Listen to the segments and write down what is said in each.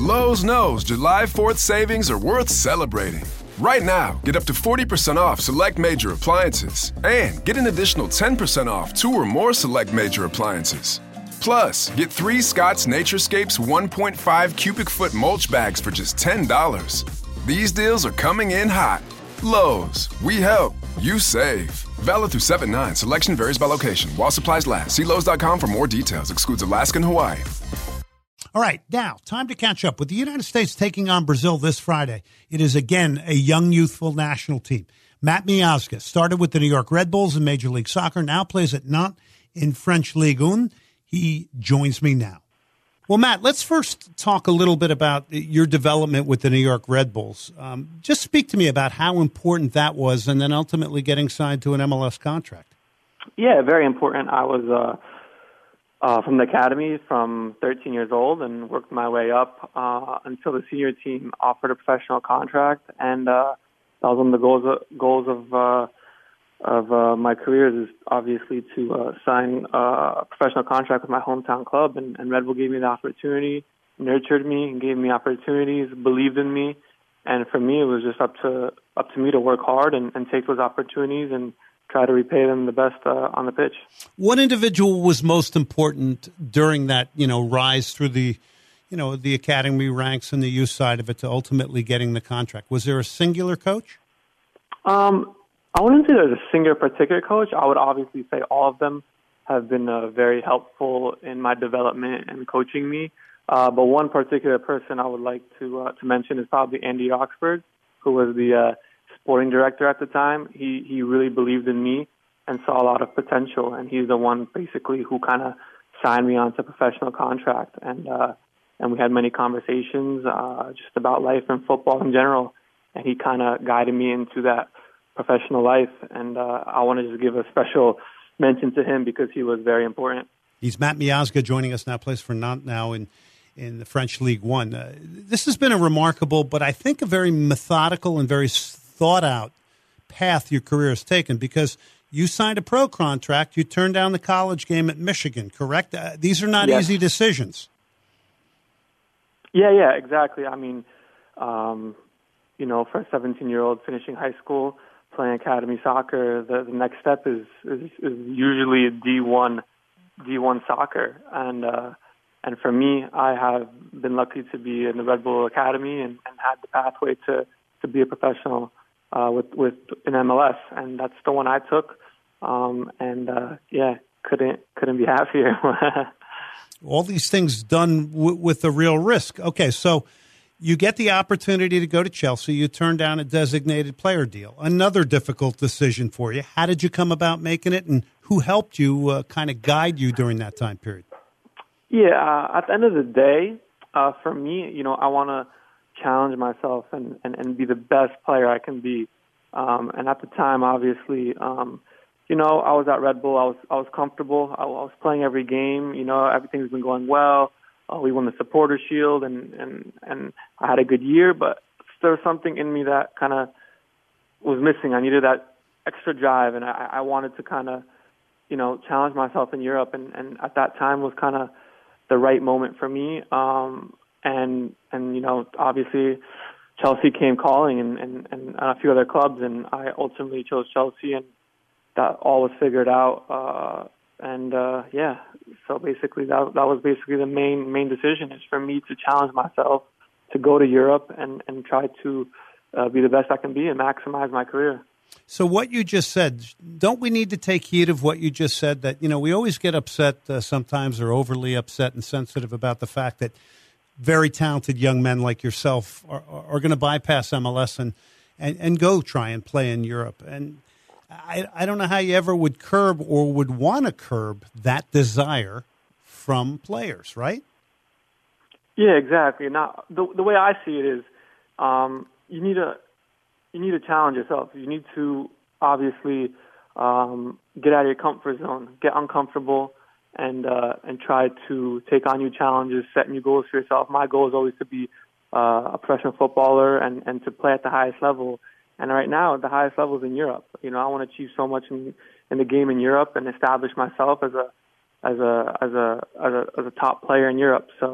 Lowe's knows July 4th savings are worth celebrating. Right now, get up to 40% off select major appliances and get an additional 10% off 2 or more select major appliances. Plus, get 3 Scott's Naturescapes 1.5 cubic foot mulch bags for just $10. These deals are coming in hot. Lowe's, we help, you save. Valid through 7/9. Selection varies by location. While supplies last. See Lowe's.com for more details. Excludes Alaska and Hawaii. All right, now, time to catch up. With the United States taking on Brazil this Friday, it is again a young, youthful national team. Matt Miazga started with the New York Red Bulls in Major League Soccer, now plays at Nantes in French Ligue 1. He joins me now. Well, Matt, let's first talk a little bit about your development with the New York Red Bulls. Just speak to me about how important that was and then ultimately getting signed to an MLS contract. Yeah, very important. I was from the academy from 13 years old and worked my way up until the senior team offered a professional contract. And that was one of the goals of my career is obviously to sign a professional contract with my hometown club. And Red Bull gave me the opportunity, nurtured me, and gave me opportunities, believed in me. And for me, it was just up to me to work hard and take those opportunities and try to repay them the best on the pitch. What individual was most important during that, rise through the academy ranks and the youth side of it to ultimately getting the contract? Was there a singular coach? I wouldn't say there's a singular particular coach. I would obviously say all of them have been very helpful in my development and coaching me. But one particular person I would like to mention is probably Andy Oxford, who was the sporting director at the time. He really believed in me and saw a lot of potential, and he's the one basically who kind of signed me onto a professional contract. And we had many conversations just about life and football in general, and he kind of guided me into that professional life. And I want to just give a special mention to him because he was very important. He's Matt Miazga joining us now, plays for Nantes now in the French Ligue 1. This has been a remarkable, but I think a very methodical and very thought-out path your career has taken, because you signed a pro contract, you turned down the college game at Michigan, correct? These are not easy decisions. Yeah, exactly. I mean, for a 17-year-old finishing high school, playing academy soccer, the next step is usually D1 soccer. And for me, I have been lucky to be in the Red Bull Academy and had the pathway to be a professional with an MLS, and that's the one I took. Couldn't be happier. All these things done with a real risk. Okay, so you get the opportunity to go to Chelsea. You turn down a designated player deal. Another difficult decision for you. How did you come about making it, and who helped you kind of guide you during that time period? Yeah, at the end of the day, for me, I want to challenge myself and be the best player I can be. And at the time, obviously, I was at Red Bull. I was comfortable. I was playing every game. Everything's been going well. We won the Supporter Shield, and I had a good year. But there was something in me that kind of was missing. I needed that extra drive, and I wanted to kind of, challenge myself in Europe. And at that time was kind of the right moment for me. And obviously Chelsea came calling and a few other clubs, and I ultimately chose Chelsea, and that all was figured out. So basically that was basically the main decision, is for me to challenge myself to go to Europe and try to be the best I can be and maximize my career. So what you just said, don't we need to take heed of what you just said, that, we always get upset sometimes, or overly upset and sensitive about the fact that very talented young men like yourself are going to bypass MLS and go try and play in Europe. And I don't know how you ever would curb or would want to curb that desire from players, right? Yeah, exactly. Now, the way I see it is you need to challenge yourself. You need to obviously get out of your comfort zone, get uncomfortable, and try to take on new challenges, set new goals for yourself. My goal is always to be a professional footballer and to play at the highest level. And right now, the highest level is in Europe. I want to achieve so much in the game in Europe and establish myself as a top player in Europe. So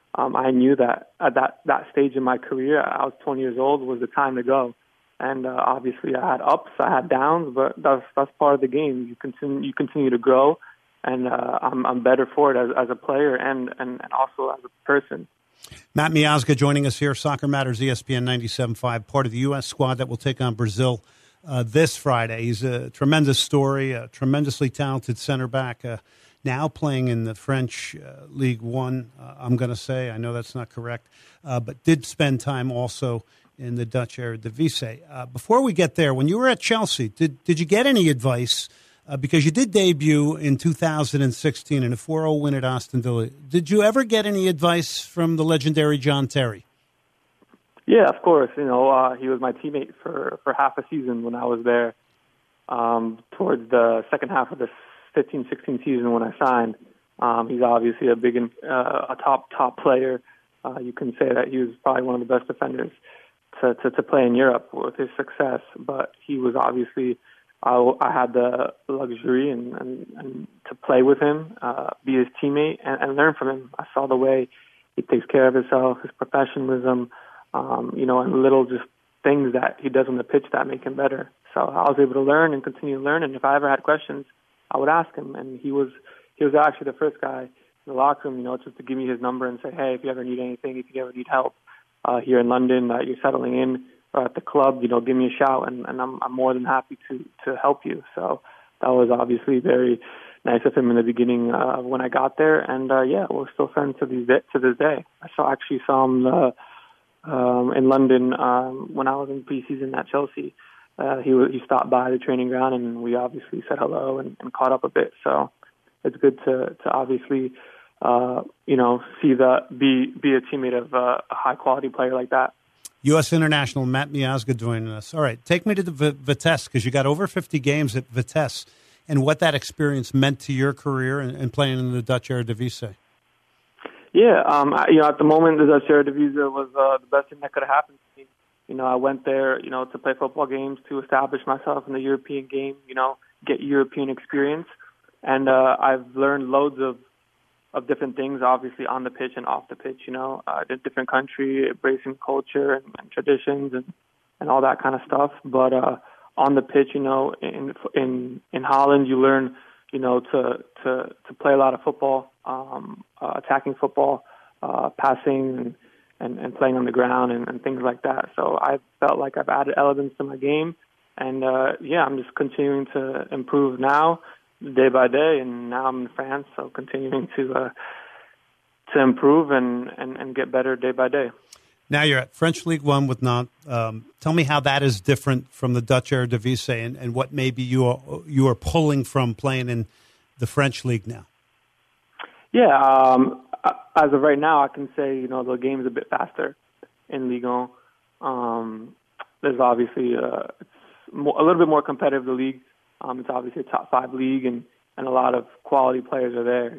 I knew that at that stage in my career, I was 20 years old, was the time to go. And obviously, I had ups, I had downs, but that's part of the game. You continue to grow, and I'm better for it as a player and also as a person. Matt Miazga joining us here, Soccer Matters, ESPN 97.5, part of the U.S. squad that will take on Brazil this Friday. He's a tremendous story, a tremendously talented center back, now playing in the French League One, I'm going to say. I know that's not correct, but did spend time also in the Dutch Eredivisie. Before we get there, when you were at Chelsea, did you get any advice? Because you did debut in 2016 in a 4-0 win at Aston Villa. Did you ever get any advice from the legendary John Terry? Yeah, of course. He was my teammate for half a season when I was there. Towards the second half of the 15-16 season when I signed, he's obviously a top player. You can say that he was probably one of the best defenders to play in Europe with his success. But he was obviously. I had the luxury and to play with him, be his teammate, and learn from him. I saw the way he takes care of himself, his professionalism, and little just things that he does on the pitch that make him better. So I was able to learn and continue to learn. And if I ever had questions, I would ask him. And he was actually the first guy in the locker room, just to give me his number and say, hey, if you ever need anything, if you ever need help here in London, you're settling in. Or at the club, give me a shout, and I'm more than happy to help you. So that was obviously very nice of him in the beginning when I got there, and we're still friends to this day. I actually saw him in London when I was in preseason at Chelsea. He stopped by the training ground, and we obviously said hello and caught up a bit. So it's good to obviously see be a teammate of a high quality player like that. U.S. international Matt Miazga joining us. All right, take me to the Vitesse, because you got over 50 games at Vitesse, and what that experience meant to your career and playing in the Dutch Eredivisie. Yeah, at the moment, the Dutch Eredivisie was the best thing that could have happened to me. I went there, to play football games, to establish myself in the European game, get European experience, and I've learned loads of different things, obviously on the pitch and off the pitch, a different country, embracing culture and traditions and all that kind of stuff. But on the pitch, in Holland, you learn, to play a lot of football, attacking football, passing and playing on the ground and things like that. So I felt like I've added elements to my game, and I'm just continuing to improve now, day by day, and now I'm in France, so continuing to improve and get better day by day. Now you're at French League One with Nantes. Tell me how that is different from the Dutch Eredivisie, and what maybe you are pulling from playing in the French League now. Yeah, as of right now, I can say the game is a bit faster in Ligue 1. There's obviously it's a little bit more competitive, the league. It's obviously a top 5 league, and a lot of quality players are there.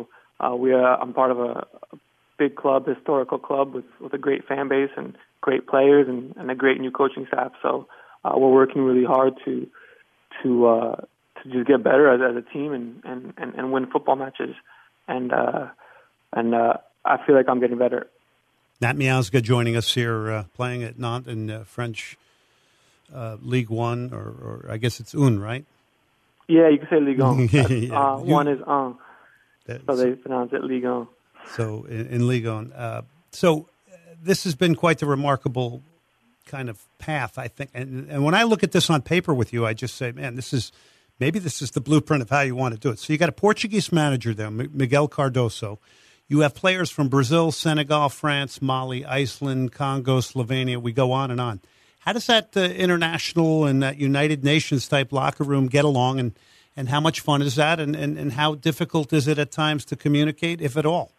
I'm part of a big club, historical club with a great fan base and great players and a great new coaching staff. So we're working really hard to just get better as a team and win football matches. And I feel like I'm getting better. Matt Miazga joining us here, playing at Nantes in French League One, or I guess it's Un, right? Yeah, you can say Ligue 1. Yeah. One is Un, so they pronounce it Ligue 1. So in Ligue 1. So this has been quite the remarkable kind of path, I think. And when I look at this on paper with you, I just say, man, this is the blueprint of how you want to do it. So you got a Portuguese manager there, Miguel Cardoso. You have players from Brazil, Senegal, France, Mali, Iceland, Congo, Slovenia. We go on and on. How does that international and that United Nations type locker room get along, and how much fun is that, and how difficult is it at times to communicate, if at all?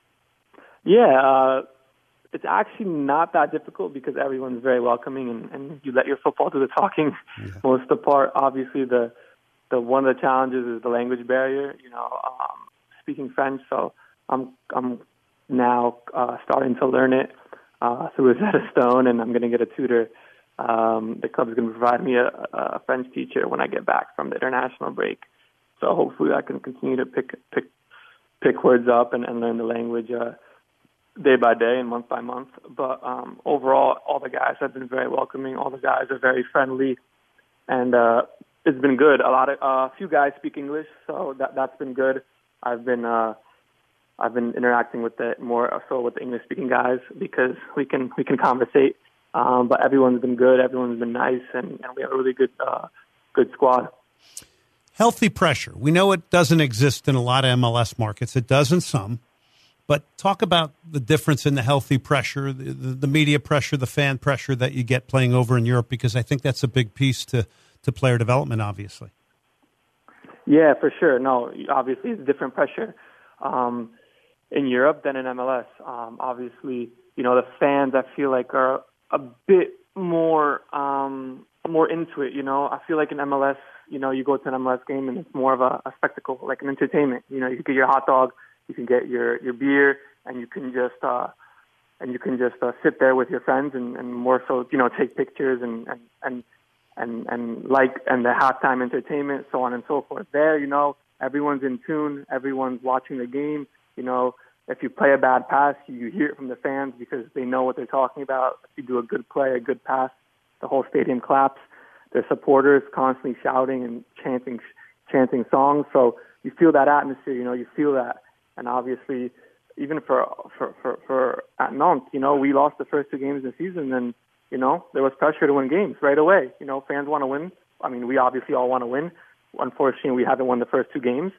Yeah, it's actually not that difficult because everyone's very welcoming, and you let your football do the talking most of the part. Obviously, the one of the challenges is the language barrier. Speaking French, so I'm now starting to learn it through Rosetta Stone, and I'm going to get a tutor. The club is going to provide me a French teacher when I get back from the international break. So hopefully I can continue to pick words up and learn the language day by day and month by month. But overall, all the guys have been very welcoming. All the guys are very friendly, and it's been good. A few guys speak English, so that's been good. I've been interacting with more so with the English speaking guys because we can conversate. But everyone's been good. Everyone's been nice, and we have a really good squad. Healthy pressure. We know it doesn't exist in a lot of MLS markets. It does in some. But talk about the difference in the healthy pressure, the media pressure, the fan pressure that you get playing over in Europe, because I think that's a big piece to player development, obviously. Yeah, for sure. No, obviously it's different pressure in Europe than in MLS. Obviously, the fans, I feel like, are a bit more into it. I feel like in MLS, you go to an MLS game and it's more of a spectacle, like an entertainment. You can get your hot dog, you can get your beer, and you can just sit there with your friends and more so, take pictures and the halftime entertainment, so on and so forth. There, everyone's in tune, everyone's watching the game. If you play a bad pass, you hear it from the fans because they know what they're talking about. If you do a good play, a good pass, the whole stadium claps. Their supporters constantly shouting and chanting songs. So you feel that atmosphere, you feel that. And obviously, even for at Nantes, we lost the first 2 games of the season, and there was pressure to win games right away. Fans want to win. I mean, we obviously all want to win. Unfortunately, we haven't won the first 2 games,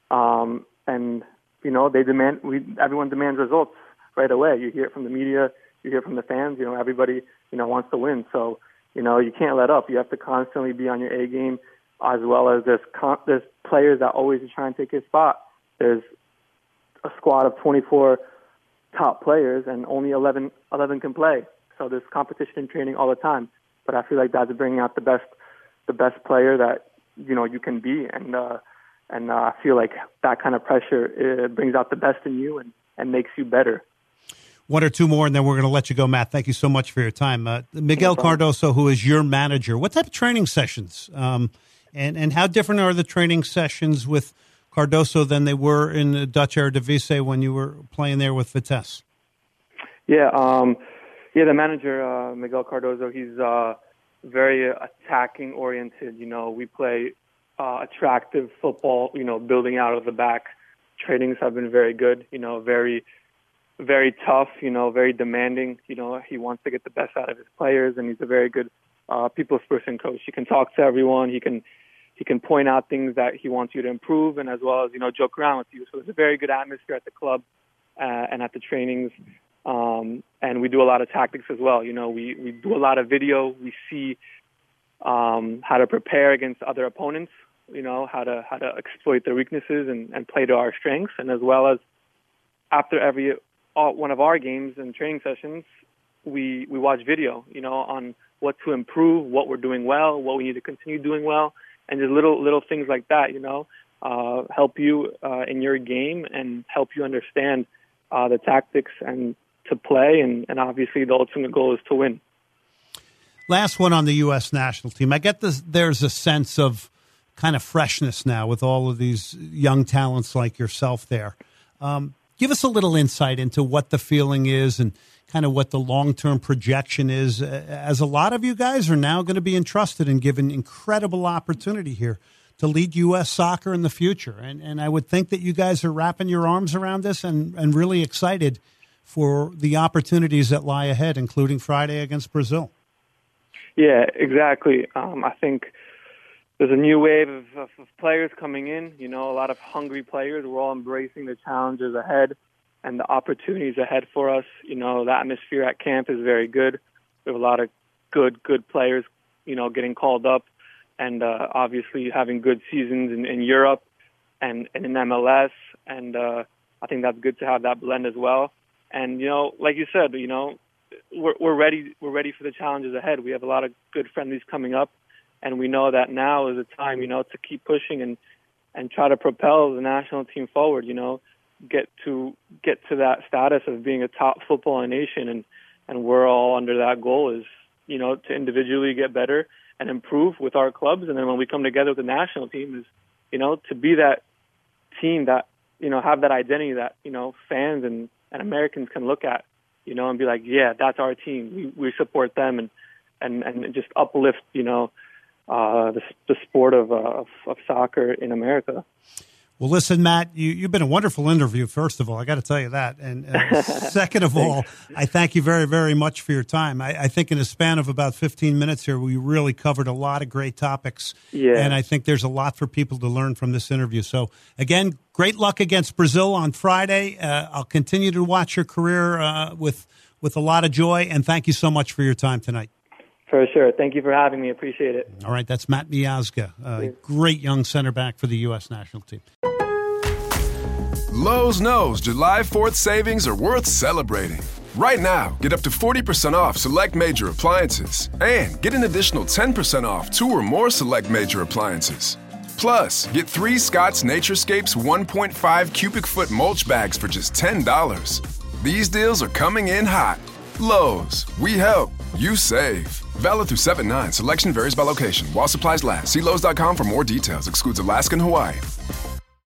and everyone demands results right away. You hear it from the media, you hear it from the fans. Everybody wants to win. So you can't let up. You have to constantly be on your A game, as well as there's players that always try and take your spot. There's a squad of 24 top players, and only 11 can play. So there's competition in training all the time. But I feel like that's bringing out the best player that you can be, and I feel like that kind of pressure brings out the best in you and makes you better. 1 or 2 more, and then we're going to let you go, Matt. Thank you so much for your time. Miguel Cardoso, who is your manager, what type of training sessions and how different are the training sessions with Cardoso than they were in the Dutch Eredivisie when you were playing there with Vitesse? Yeah, the manager, Miguel Cardoso, he's very attacking oriented. We play attractive football, building out of the back. Trainings have been very good, very, very tough, very demanding. He wants to get the best out of his players, and he's a very good people's person coach. He can talk to everyone. He can point out things that he wants you to improve, and as well as, joke around with you. So it's a very good atmosphere at the club and at the trainings. And we do a lot of tactics as well. We do a lot of video. We see how to prepare against other opponents, how to exploit their weaknesses and play to our strengths. And as well as after one of our games and training sessions, we watch video, on what to improve, what we're doing well, what we need to continue doing well, and just little things like that, help you in your game and help you understand the tactics and to play, and obviously the ultimate goal is to win. Last one on the U.S. national team. I get there's a sense of kind of freshness now with all of these young talents like yourself there. Give us a little insight into what the feeling is and kind of what the long-term projection is, as a lot of you guys are now going to be entrusted and given incredible opportunity here to lead U.S. soccer in the future. And I would think that you guys are wrapping your arms around this and really excited for the opportunities that lie ahead, including Friday against Brazil. Yeah, exactly. I think there's a new wave of players coming in, a lot of hungry players. We're all embracing the challenges ahead and the opportunities ahead for us. The atmosphere at camp is very good. We have a lot of good players, getting called up, and obviously having good seasons in Europe and in MLS. And I think that's good to have that blend as well. And, like you said, we're ready for the challenges ahead. We have a lot of good friendlies coming up, and we know that now is the time, to keep pushing and try to propel the national team forward, get to that status of being a top football in the nation, and we're all under that goal is, to individually get better and improve with our clubs, and then when we come together with the national team is, to be that team that, have that identity that, fans and and Americans can look at, and be like, yeah, that's our team. We support them and just uplift, the sport of soccer in America. Well, listen, Matt, you've been a wonderful interview, first of all. I got to tell you that. And second of all, I thank you very, very much for your time. I think in a span of about 15 minutes here, we really covered a lot of great topics. Yeah. And I think there's a lot for people to learn from this interview. So, again, great luck against Brazil on Friday. I'll continue to watch your career with a lot of joy. And thank you so much for your time tonight. For sure. Thank you for having me. Appreciate it. All right. That's Matt Miazga, a great young center back for the U.S. national team. Lowe's knows July 4th savings are worth celebrating. Right now, get up to 40% off select major appliances and get an additional 10% off 2 or more select major appliances. Plus, get 3 Scott's Naturescapes 1.5 cubic foot mulch bags for just $10. These deals are coming in hot. Lowe's, we help, you save. Valid through 7/9. Selection varies by location. While supplies last. See Lowe's.com for more details. Excludes Alaska and Hawaii.